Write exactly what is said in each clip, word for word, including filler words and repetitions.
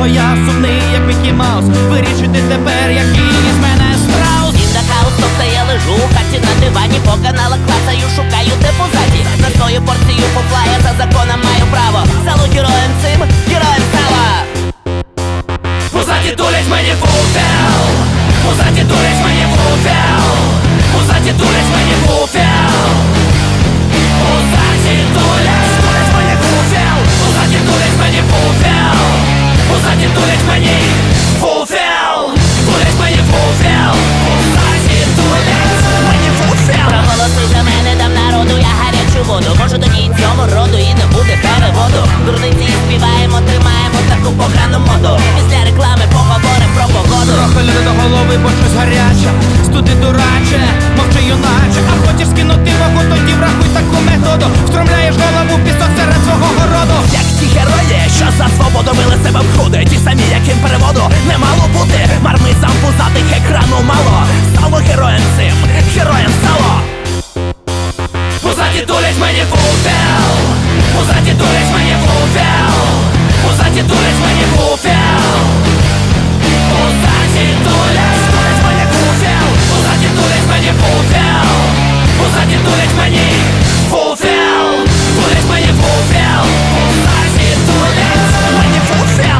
бо я сумний, як Мікі Маус. Вирішити тепер, який із мене страус. Індакаус, тобто я лежу у хаті на дивані, по каналах клацаю, шукаю те позаді. На свою порцію фуфла я за законом маю право. Салу героям цим, героям сала. Позаді дулять мені фуфел, позаді дулять мені фуфел, позаді дулять мені фуфел, позаді дулять, дулять мені фуфел, позаді дулять мені фуфел, позаді дулять мені фуфел, дулять мені фуфел, позаді дулять мені фуфел. Проголоси за мене, дам народу я гарячу воду. Може тоді й цьому роду і не буде переводу. Дурниці співаємо, тримаємо таку погану моду. Після реклами поговорим про погоду. Трохи льоду до голови, бо щось гаряче. Студи дураче, мовчи юначе. А хочеш скинути вагу, тоді врахуй таку методу. Встромляєш голову в пісок серед свого городу. Як ті герої, що за свободу били себе в груди. Ті самі, яким переводу не мало бути. Мармизам пузатих екрану мало. Стало героєм цим, героєм стало. Позаді дулять мені фуфел, позаді дулять мені фуфел, позаді дулять мені фуфел, позаді дулять, дулять мені фуфел, позаді дулять мені фуфел, позаді дулять мені фуфел, дулять мені фуфел, позаді дулять мені фуфел.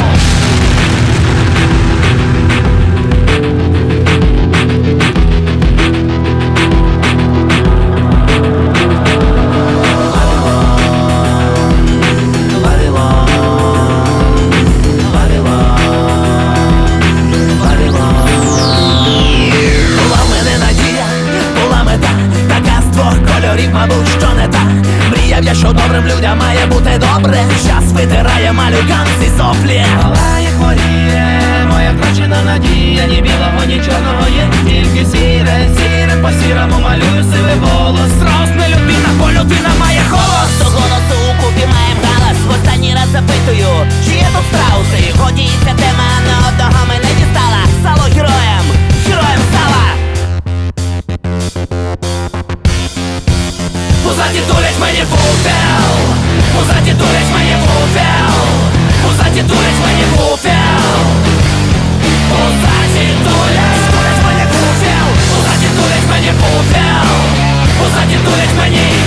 Мабуть, що не так. Мріяв я, що добрим людям має бути добре. Час витирає малюкам ці соплі. Палає, хворіє, моя втрачена надія. Ні білого, ні чорного, є тільки сіре, сіре по сірому малюю сивий волос. Страус не людина, бо людина має голос. До голосу у купі маєм галас. В останній раз запитую, чи є тут страуси? Годі ця тема на одного мене дістала. Сало героям, героям сала. Позаді дулять мені фуфел, позаді дулять мені фуфел, позаді дулять мені фуфел, позаді дулять, дулять мені фуфел, позаді дулять мені фуфел, позаді дулять мені